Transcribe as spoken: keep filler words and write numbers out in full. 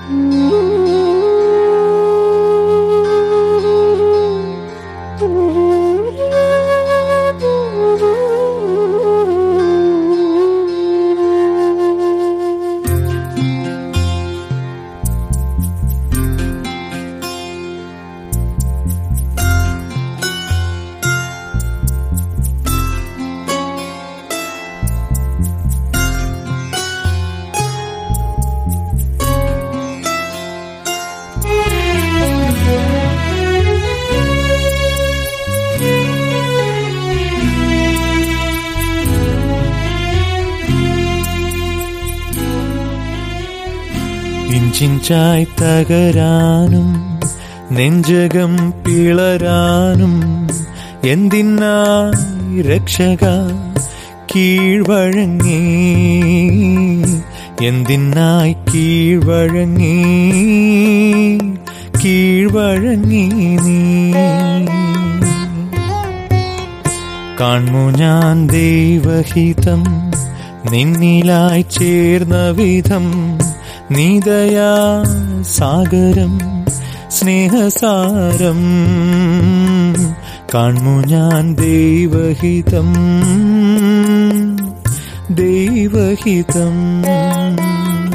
ഇഞ്ചിഞ്ചായി തകരാനും നെഞ്ചകം പിളരാനും എന്തിനായി രക്ഷക കീഴ്വഴങ്ങി, എന്തിനായി കീഴ്വഴങ്ങി കീഴ്വഴങ്ങി നീ. കാൺമു ഞാൻ ദൈവഹിതം നിന്നിലായി ചേർന്ന വിധം, നീദയാ സാഗരം സ്നേഹസാരം. കാൺമു ഞാൻ ദൈവഹിതം ദൈവഹിതം.